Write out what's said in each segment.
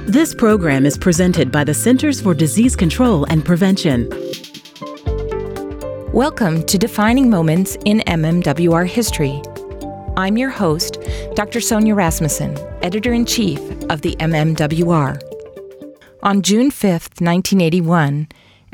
This program is presented by the Centers for Disease Control and Prevention. Welcome to Defining Moments in MMWR History. I'm your host, Dr. Sonia Rasmussen, Editor-in-Chief of the MMWR. On June 5, 1981,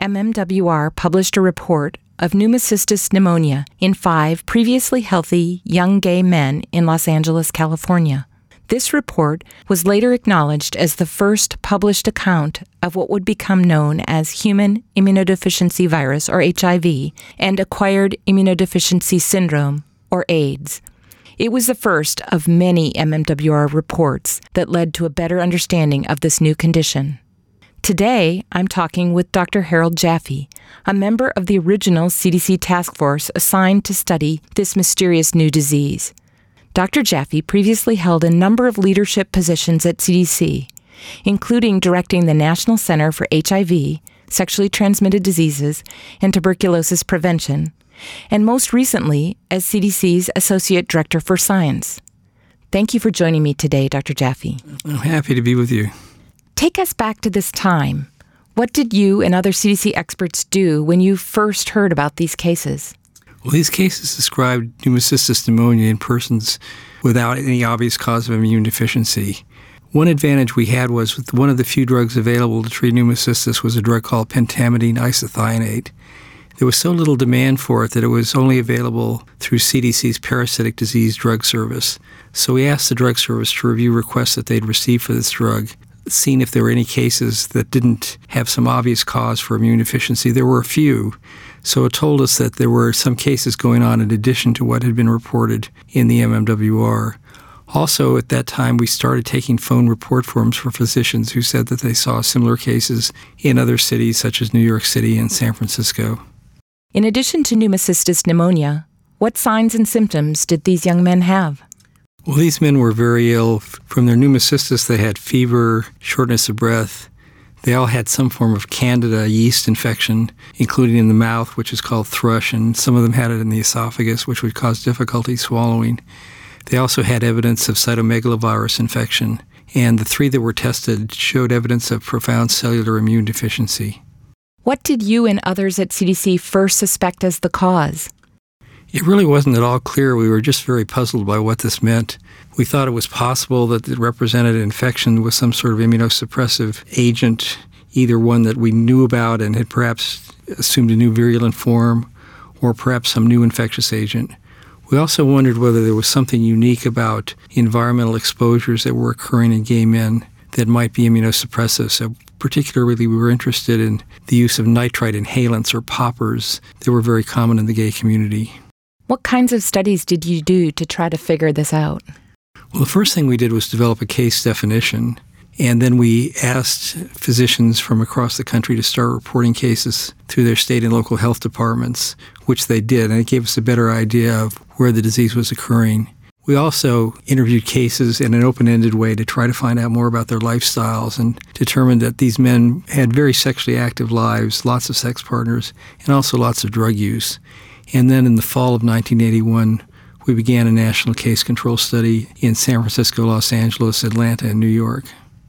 MMWR published a report of pneumocystis pneumonia in 5 previously healthy young gay men in Los Angeles, California. This report was later acknowledged as the first published account of what would become known as human immunodeficiency virus, or HIV, and acquired immunodeficiency syndrome, or AIDS. It was the first of many MMWR reports that led to a better understanding of this new condition. Today, I'm talking with Dr. Harold Jaffe, a member of the original CDC task force assigned to study this mysterious new disease. Dr. Jaffe previously held a number of leadership positions at CDC, including directing the National Center for HIV, Sexually Transmitted Diseases, and Tuberculosis Prevention, and most recently as CDC's Associate Director for Science. Thank you for joining me today, Dr. Jaffe. I'm happy to be with you. Take us back to this time. What did you and other CDC experts do when you first heard about these cases? Well, these cases described pneumocystis pneumonia in persons without any obvious cause of immune deficiency. One advantage we had was with one of the few drugs available to treat pneumocystis was a drug called pentamidine isethionate. There was so little demand for it that it was only available through CDC's Parasitic Disease Drug Service. So we asked the drug service to review requests that they'd received for this drug, seeing if there were any cases that didn't have some obvious cause for immune deficiency. There were a few. So it told us that there were some cases going on in addition to what had been reported in the MMWR. Also, at that time, we started taking phone report forms for physicians who said that they saw similar cases in other cities such as New York City and San Francisco. In addition to pneumocystis pneumonia, what signs and symptoms did these young men have? Well, these men were very ill. From their pneumocystis, they had fever, shortness of breath. They all had some form of candida yeast infection, including in the mouth, which is called thrush, and some of them had it in the esophagus, which would cause difficulty swallowing. They also had evidence of cytomegalovirus infection, and the 3 that were tested showed evidence of profound cellular immune deficiency. What did you and others at CDC first suspect as the cause? It really wasn't at all clear. We were just very puzzled by what this meant. We thought it was possible that it represented an infection with some sort of immunosuppressive agent, either one that we knew about and had perhaps assumed a new virulent form, or perhaps some new infectious agent. We also wondered whether there was something unique about environmental exposures that were occurring in gay men that might be immunosuppressive. So particularly, we were interested in the use of nitrite inhalants or poppers that were very common in the gay community. What kinds of studies did you do to try to figure this out? Well, the first thing we did was develop a case definition, and then we asked physicians from across the country to start reporting cases through their state and local health departments, which they did, and it gave us a better idea of where the disease was occurring. We also interviewed cases in an open-ended way to try to find out more about their lifestyles and determined that these men had very sexually active lives, lots of sex partners, and also lots of drug use. And then in the fall of 1981, we began a national case control study in San Francisco, Los Angeles, Atlanta, and New York.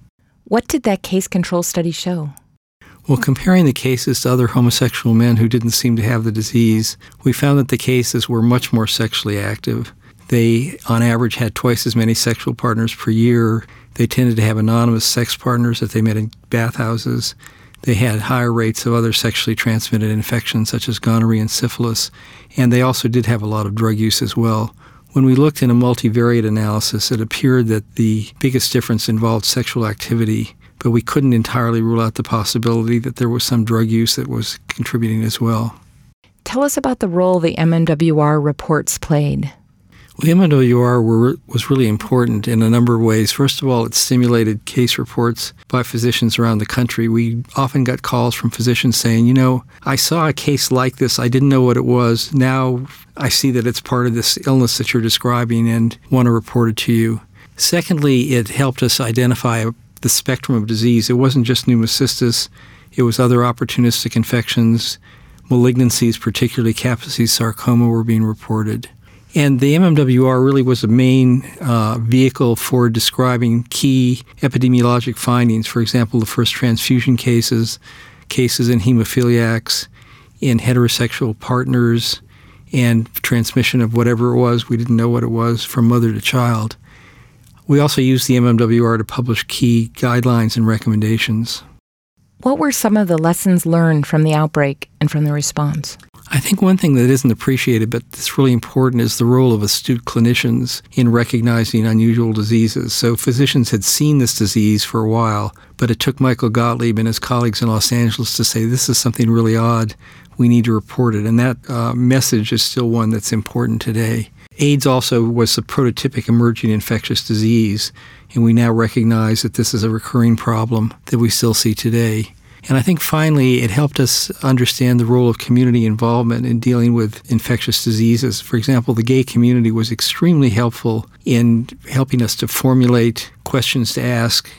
What did that case control study show? Well, comparing the cases to other homosexual men who didn't seem to have the disease, we found that the cases were much more sexually active. They, on average, had twice as many sexual partners per year. They tended to have anonymous sex partners that they met in bathhouses. They had higher rates of other sexually transmitted infections such as gonorrhea and syphilis, and they also did have a lot of drug use as well. When we looked in a multivariate analysis, it appeared that the biggest difference involved sexual activity, but we couldn't entirely rule out the possibility that there was some drug use that was contributing as well. Tell us about the role the MMWR reports played. Well, the MMWR was really important in a number of ways. First of all, it stimulated case reports by physicians around the country. We often got calls from physicians saying, I saw a case like this. I didn't know what it was. Now I see that it's part of this illness that you're describing and want to report it to you. Secondly, it helped us identify the spectrum of disease. It wasn't just pneumocystis. It was other opportunistic infections. Malignancies, particularly Kaposi's sarcoma, were being reported. And the MMWR really was a main vehicle for describing key epidemiologic findings. For example, the first transfusion cases in hemophiliacs, in heterosexual partners, and transmission of whatever it was, we didn't know what it was, from mother to child. We also used the MMWR to publish key guidelines and recommendations. What were some of the lessons learned from the outbreak and from the response? I think one thing that isn't appreciated, but that's really important, is the role of astute clinicians in recognizing unusual diseases. So physicians had seen this disease for a while, but it took Michael Gottlieb and his colleagues in Los Angeles to say, this is something really odd, we need to report it. And that message is still one that's important today. AIDS also was a prototypic emerging infectious disease, and we now recognize that this is a recurring problem that we still see today. And I think finally it helped us understand the role of community involvement in dealing with infectious diseases. For example, the gay community was extremely helpful in helping us to formulate questions to ask,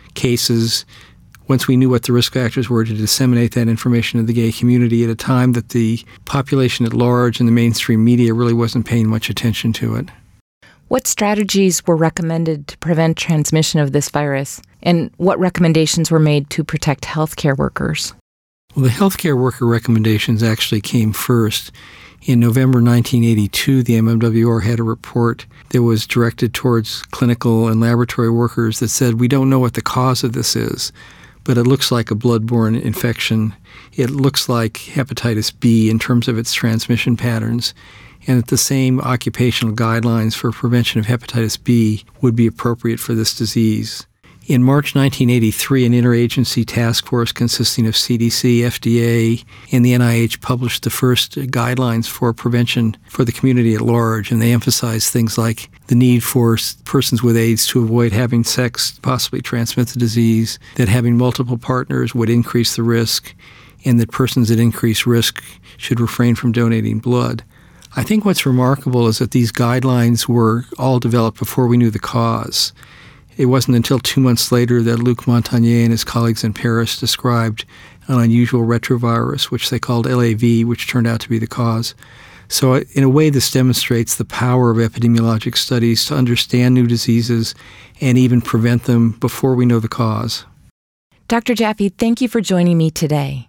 cases, once we knew what the risk factors were, to disseminate that information to the gay community at a time that the population at large and the mainstream media really wasn't paying much attention to it. What strategies were recommended to prevent transmission of this virus, and what recommendations were made to protect healthcare workers? Well, the healthcare worker recommendations actually came first. In November 1982, the MMWR had a report that was directed towards clinical and laboratory workers that said, we don't know what the cause of this is, but it looks like a bloodborne infection. It looks like hepatitis B in terms of its transmission patterns, and that the same occupational guidelines for prevention of hepatitis B would be appropriate for this disease. In March 1983, an interagency task force consisting of CDC, FDA, and the NIH published the first guidelines for prevention for the community at large, and they emphasized things like the need for persons with AIDS to avoid having sex, possibly transmit the disease, that having multiple partners would increase the risk, and that persons at increased risk should refrain from donating blood. I think what's remarkable is that these guidelines were all developed before we knew the cause. It wasn't until 2 months later that Luc Montagnier and his colleagues in Paris described an unusual retrovirus, which they called LAV, which turned out to be the cause. So in a way, this demonstrates the power of epidemiologic studies to understand new diseases and even prevent them before we know the cause. Dr. Jaffe, thank you for joining me today.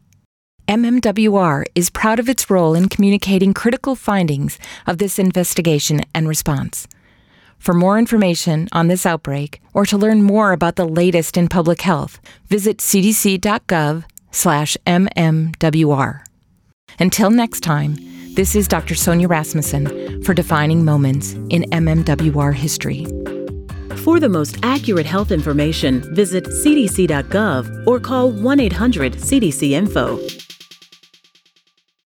MMWR is proud of its role in communicating critical findings of this investigation and response. For more information on this outbreak or to learn more about the latest in public health, visit cdc.gov/MMWR. Until next time, this is Dr. Sonia Rasmussen for Defining Moments in MMWR History. For the most accurate health information, visit cdc.gov or call 1-800-CDC-INFO.